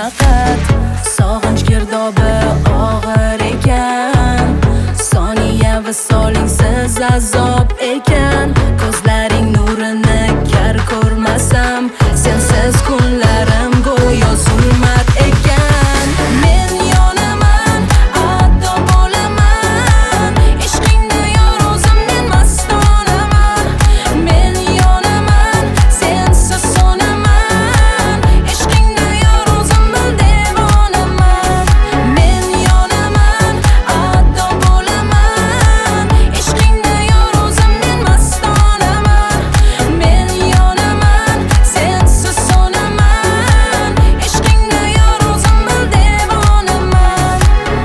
faqat sog'inch girdobi og'ir ekan. Soniya visolingsiz azob ekan. Ko'zlaring nurini kar ko'rmasam, sensiz kunlarim go'yo zulmat ekan. Men yonaman, addo bo'laman, ishqingda yor o'zim men mastonaman. Men yonaman, sensiz so'naman, ishqingda yor o'zim men devonaman. Men yonaman, addo bo'laman, ishqingda yor o'zim men mastonaman. Men yonaman, sensiz so'naman, ishqingda yor o'zim men devonaman.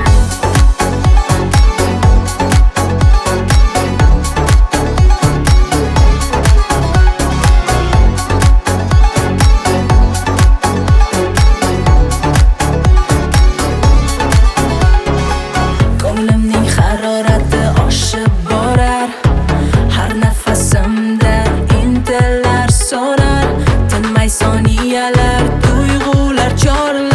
Ko'nglimning harorati oshib borar, har nafasimda intilar so'rar. Tinmay soniyalar, tuyg'ular chorlar.